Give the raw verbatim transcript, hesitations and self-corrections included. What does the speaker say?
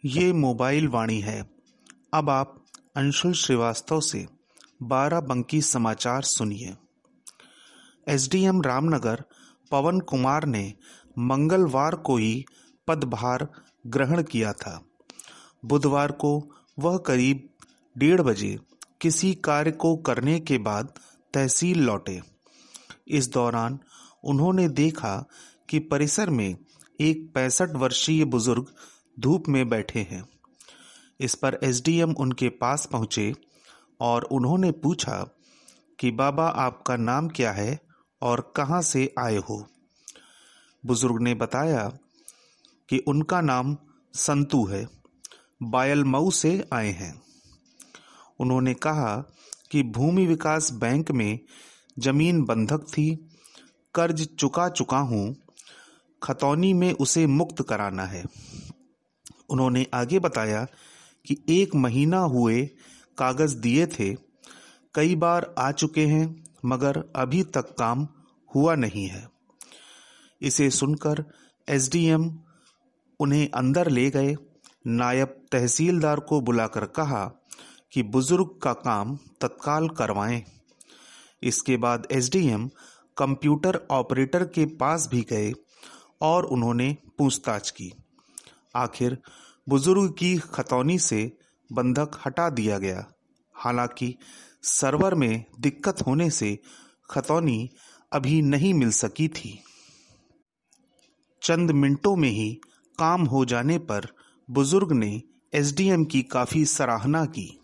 ये मोबाइल वाणी है। अब आप अंशुल श्रीवास्तव से बाराबंकी समाचार सुनिए। एसडीएम रामनगर पवन कुमार ने मंगलवार को ही पदभार ग्रहण किया था। बुधवार को वह करीब डेढ़ बजे किसी कार्य को करने के बाद तहसील लौटे। इस दौरान उन्होंने देखा कि परिसर में एक पैंसठ वर्षीय बुजुर्ग धूप में बैठे हैं। इस पर एसडीएम उनके पास पहुंचे और उन्होंने पूछा कि बाबा, आपका नाम क्या है और कहां से आए हो। बुजुर्ग ने बताया कि उनका नाम संतू है, बायलमऊ से आए हैं। उन्होंने कहा कि भूमि विकास बैंक में जमीन बंधक थी, कर्ज चुका चुका हूं, खतौनी में उसे मुक्त कराना है। उन्होंने आगे बताया कि एक महीना हुए कागज दिए थे, कई बार आ चुके हैं, मगर अभी तक काम हुआ नहीं है। इसे सुनकर एसडीएम उन्हें अंदर ले गए। नायब तहसीलदार को बुलाकर कहा कि बुजुर्ग का काम तत्काल करवाएं। इसके बाद एसडीएम कंप्यूटर ऑपरेटर के पास भी गए और उन्होंने पूछताछ की। आखिर बुजुर्ग की खतौनी से बंधक हटा दिया गया। हालांकि सर्वर में दिक्कत होने से खतौनी अभी नहीं मिल सकी थी। चंद मिनटों में ही काम हो जाने पर बुजुर्ग ने एसडीएम की काफी सराहना की।